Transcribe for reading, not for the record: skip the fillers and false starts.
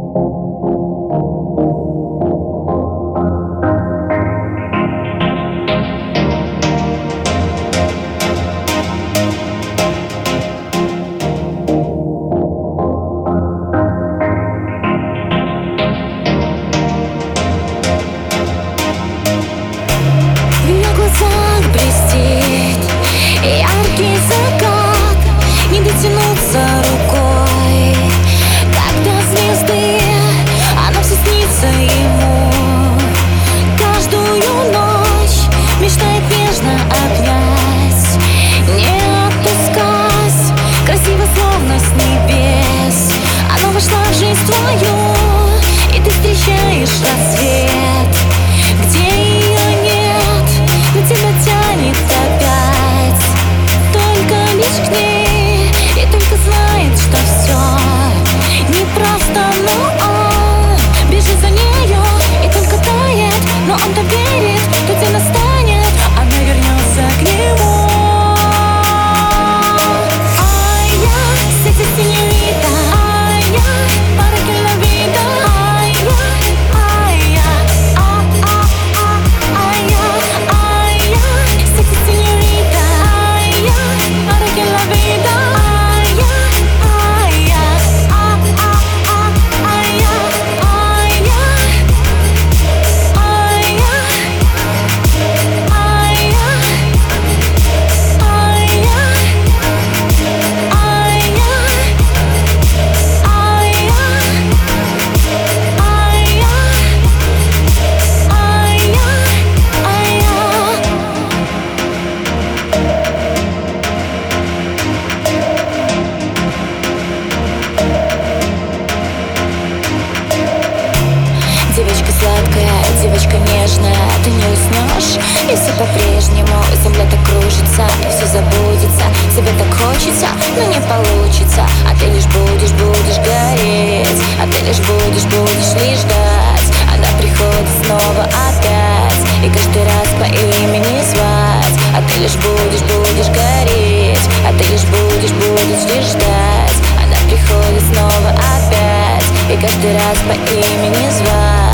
Яркий закат, не дотянуться рукой, как до звезды, она все снится ему. Каждую ночь мечтает нежно обнять, не отпускать, красиво словно с небес. Она вошла в жизнь твою, и ты встречаешь рассвет, где ее нет, но тебя тянет опять. Только лишь к ней, и только знает, что все не просто, но он бежит за нею и только тает. Но он-то верит, что день настанет, она вернется к нему. Девочка сладкая, девочка нежная, ты не уснешь, и все по-прежнему, земля так кружится, и все забудется. Тебе так хочется, но не получится, а ты лишь будешь гореть, а ты лишь будешь лишь ждать. Она приходит снова опять, и каждый раз по имени звать, а ты лишь будешь гореть, а ты лишь будешь лишь ждать. Она приходит снова опять, и каждый раз по имени звать.